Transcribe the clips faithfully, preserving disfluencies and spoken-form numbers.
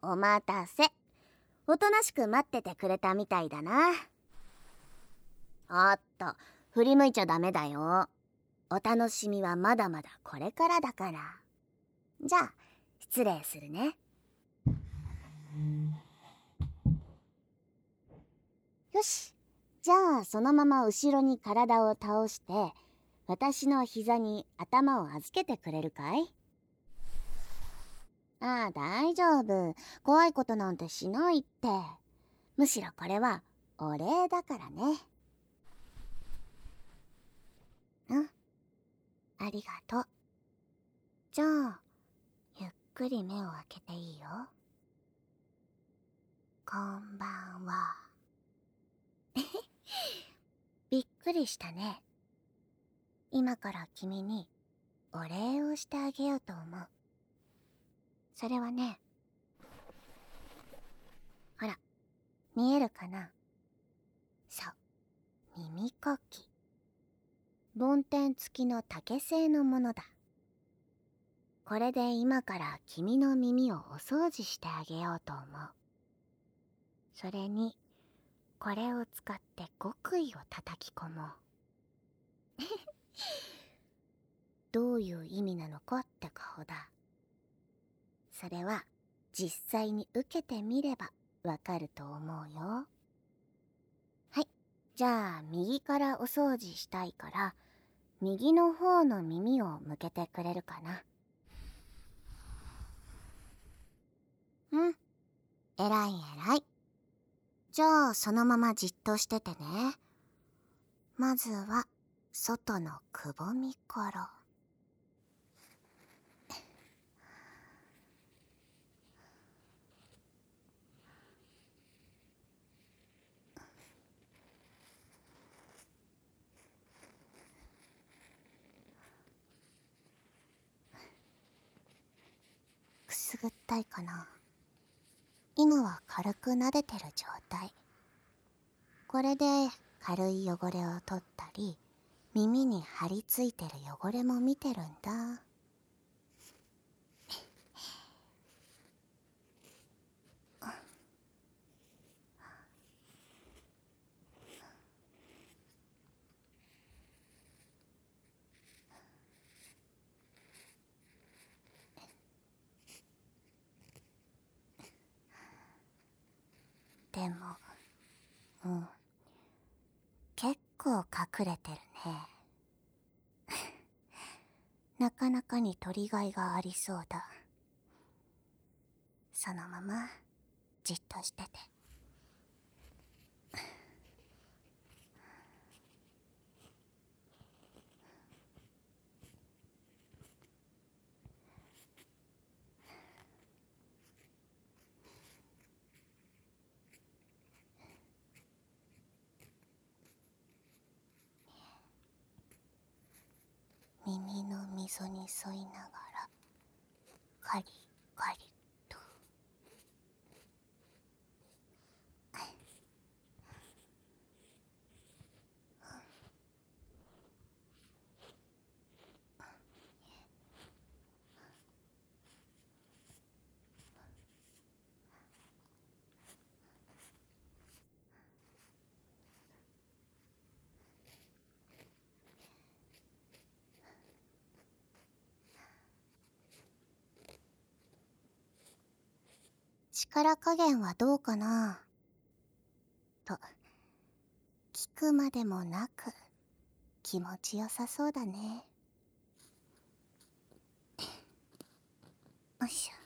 お待たせ。おとなしく待っててくれたみたいだな。おっと、振り向いちゃダメだよ。お楽しみはまだまだこれからだから。じゃあ、失礼するね。よし。じゃあ、そのまま後ろに体を倒して、私の膝に頭を預けてくれるかい？ああ、大丈夫。怖いことなんてしないって。むしろこれはお礼だからね。うん、ありがとう。じゃあ、ゆっくり目を開けていいよ。こんばんは。びっくりしたね。今から君にお礼をしてあげようと思う。それはね、ほら、見えるかな？そう、耳かき。梵天付きの竹製のものだ。これで今から君の耳をお掃除してあげようと思う。それに、これを使って極意を叩き込もう。どういう意味なのかって顔だ。それは実際に受けてみればわかると思うよ。はい、じゃあ右からお掃除したいから、右の方の耳を向けてくれるかな。うん、えらいえらい。じゃあそのままじっとしててね。まずは外のくぼみから。くすぐったいかな。今は軽く撫でてる状態。これで軽い汚れを取ったり、耳に張り付いてる汚れも見てるんだ。でも、うん、結構隠れてるね。なかなかに取りがいがありそうだ。そのままじっとしてて。耳の溝に沿いながらカリカリと。力加減はどうかなと聞くまでもなく気持ちよさそうだね。よいしょ。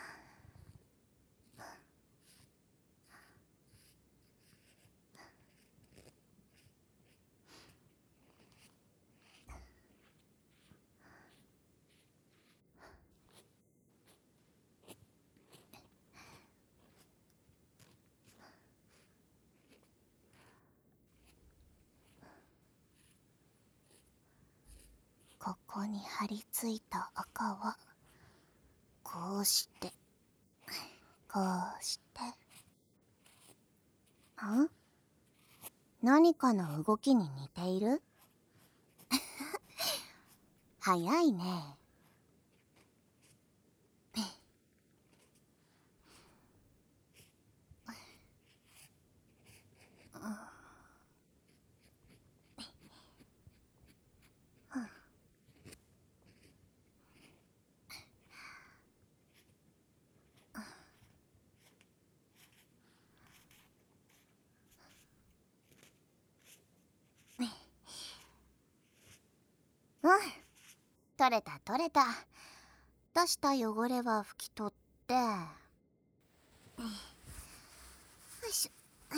ここに張り付いた赤はこうしてこうして。ん？何かの動きに似ている？早いね。 取れた取れた。出した汚れは拭き取って、よいしょ。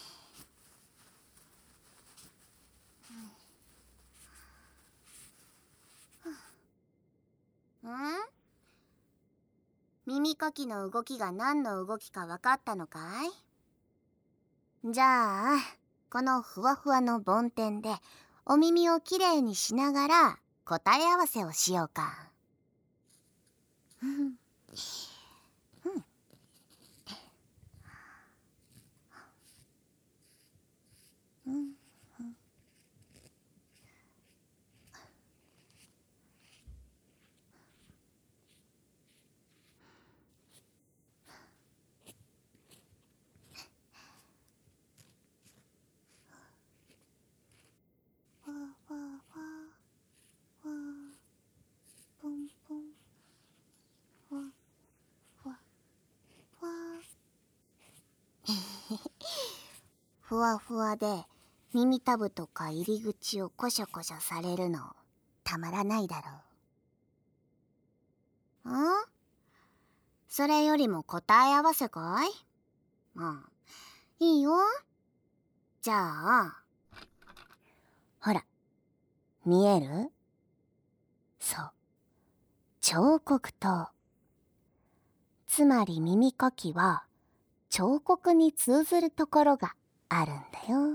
ん？耳かきの動きが何の動きか分かったのかい？じゃあこのふわふわの梵天でお耳をきれいにしながら答え合わせをしようか。うんうんわわわわポンポンわわわふわふわで耳たぶとか入り口をコショコショされるのたまらないだろう。ん？それよりも答え合わせかい？うん、いいよ。じゃあほら、見える？そう、彫刻刀。つまり耳かきは彫刻に通ずるところがあるんだよ。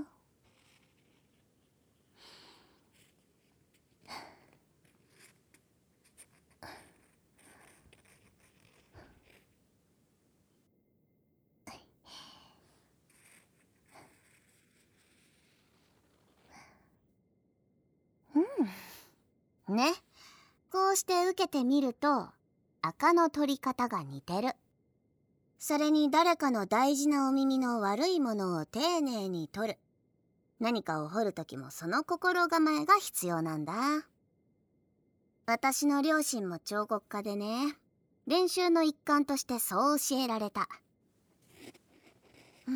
うん。ね。こうして受けてみると垢の取り方が似てる。それに誰かの大事なお耳の悪いものを丁寧に取る。何かを掘るときもその心構えが必要なんだ。私の両親も彫刻家でね、練習の一環としてそう教えられた。うん。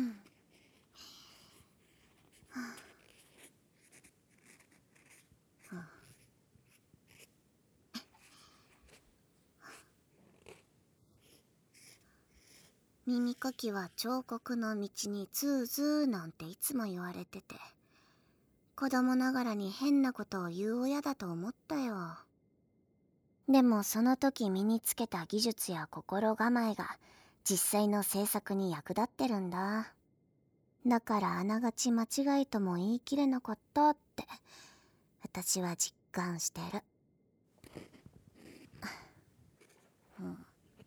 耳かきは彫刻の道に通ずなんていつも言われてて、子供ながらに変なことを言う親だと思ったよ。でもその時身につけた技術や心構えが実際の制作に役立ってるんだ。だからあながち間違いとも言い切れなかったって私は実感してる。うん。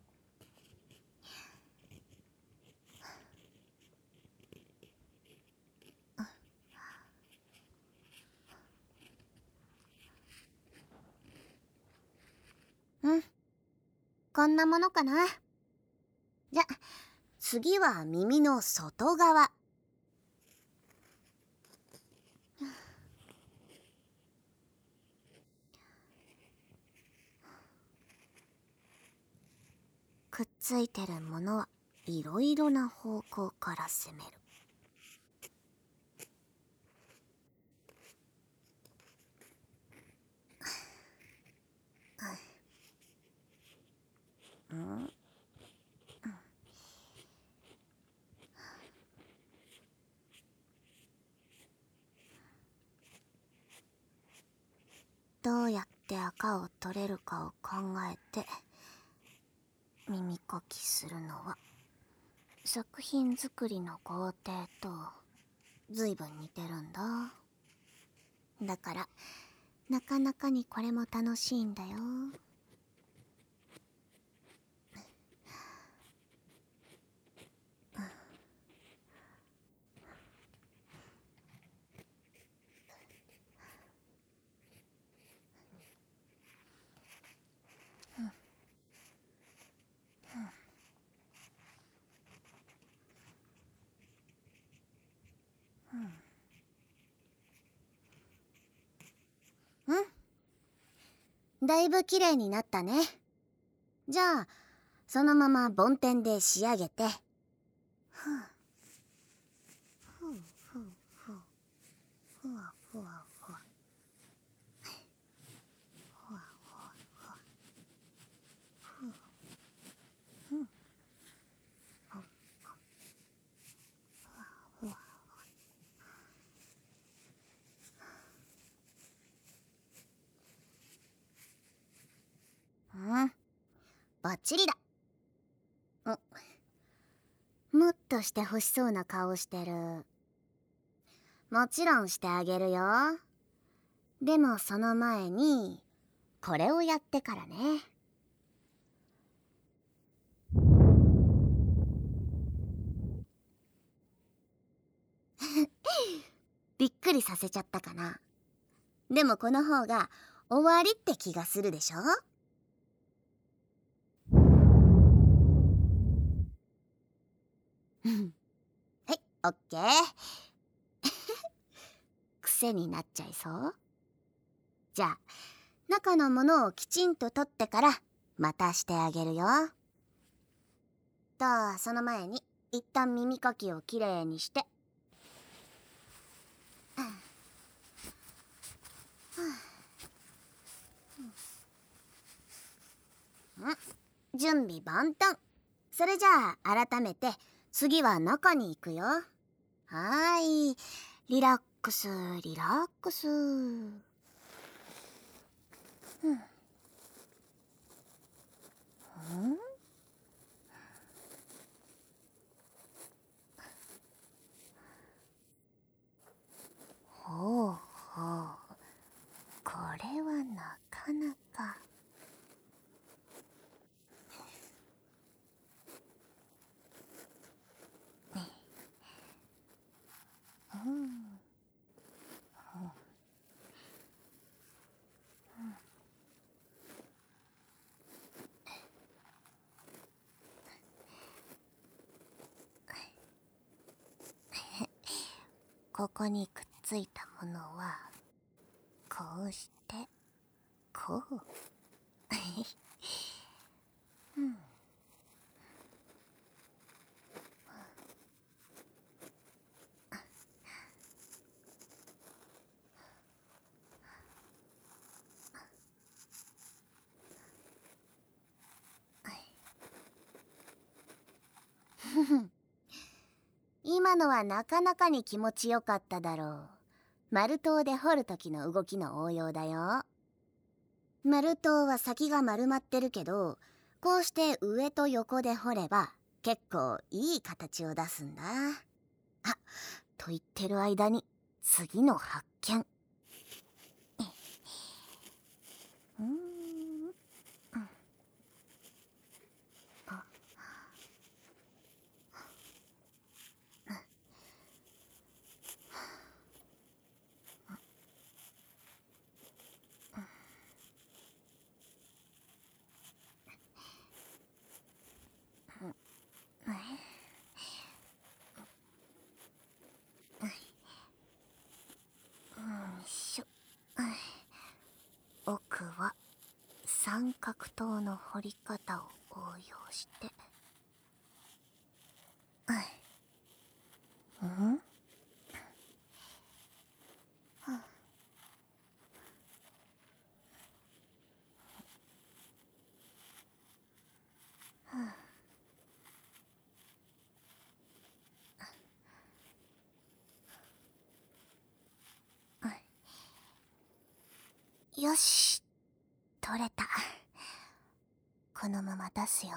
うん、こんなものかな。じゃ、次は耳の外側。くっついてるものはいろいろな方向から攻める。うん、どうやって赤を取れるかを考えて耳かきするのは作品作りの工程とずいぶん似てるんだ。だからなかなかにこれも楽しいんだよ。うん、だいぶ綺麗になったね。じゃあそのまま梵天で仕上げて。ふうふうふうふうふわふわふわふわふわ。 ちりだ。んもっとして欲しそうな顔してる。もちろんしてあげるよ。でもその前にこれをやってからね。びっくりさせちゃったかな。でもこの方が終わりって気がするでしょ。はい、オッケー。癖になっちゃいそう。じゃあ中のものをきちんと取ってからまたしてあげるよ。とその前に一旦耳かきをきれいにして。ん準備万端。それじゃあ改めて次は中に行くよ。はーい、リラックスリラックス。うんんほうほう、これはなかなか。うん、ここにくっついたものはこうしてこう。うん、今のはなかなかに気持ちよかっただろう。丸刀で掘る時の動きの応用だよ。丸刀は先が丸まってるけど、こうして上と横で掘れば結構いい形を出すんだ。あ、と言ってる間に次の発見。うーん、しょ。奥は三角刀の彫り方を応用して。うんよし、取れた。このまま出すよ。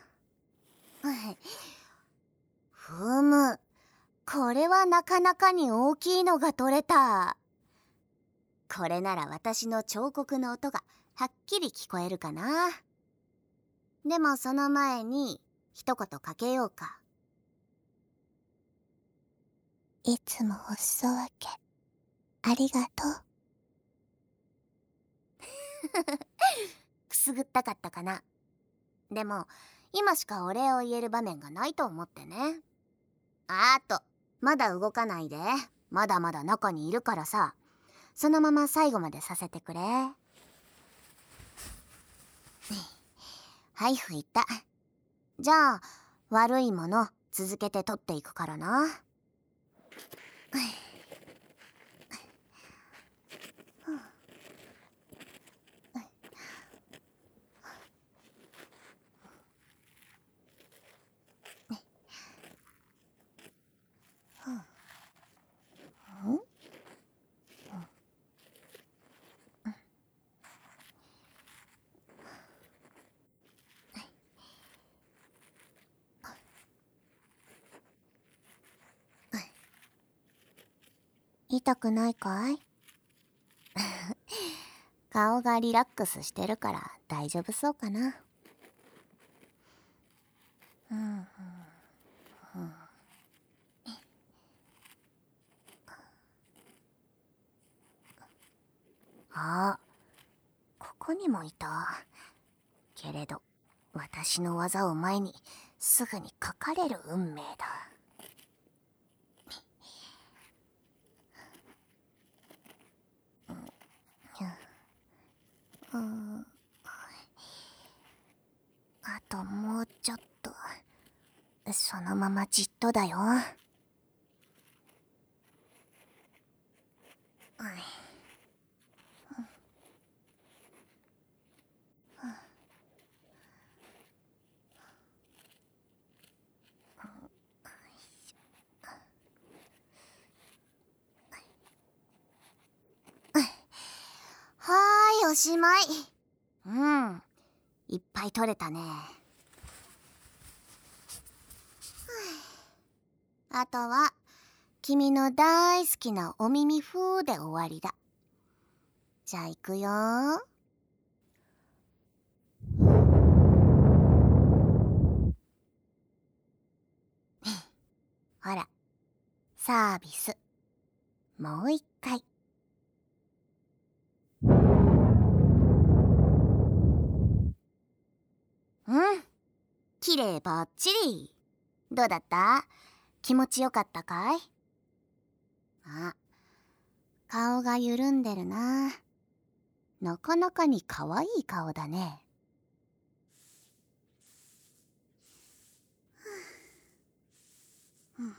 ふむ、これはなかなかに大きいのが取れた。これなら私の彫刻の音がはっきり聞こえるかな。でもその前に一言かけようか。いつもお裾分けありがとう。くすぐったかったかな。でも今しかお礼を言える場面がないと思ってね。あーと、まだ動かないで。まだまだ中にいるからさ。そのまま最後までさせてくれ。はい、拭いた。じゃあ悪いもの続けて取っていくからな。 痛くないかい？顔がリラックスしてるから大丈夫そうかな。うんうんうん。あ、ここにもいた。けれど私の技を前にすぐにかかれる運命だ。うん、あともうちょっと。そのままじっとだよ。はーい、おしまい。うん、いっぱい取れたね。あとは君の大好きなお耳ふーで終わりだ。じゃあ行くよ。ほら、サービス。もう一回。うん、きれいばっちり。どうだった？気持ちよかったかい？あ、顔が緩んでるな。なかなかに可愛い顔だね。うん、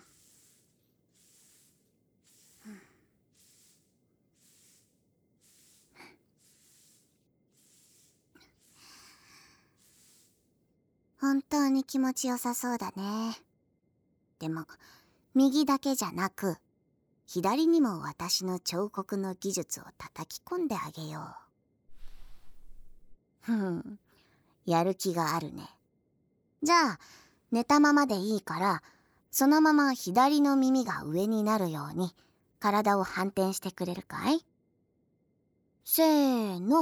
本当に気持ちよさそうだね。でも右だけじゃなく左にも私の彫刻の技術を叩き込んであげよう。ふん、やる気があるね。じゃあ寝たままでいいからそのまま左の耳が上になるように体を反転してくれるかい？せーの。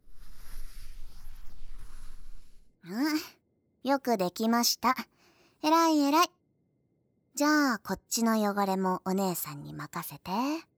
うん、よくできました。えらいえらい。じゃあこっちの汚れもお姉さんに任せて。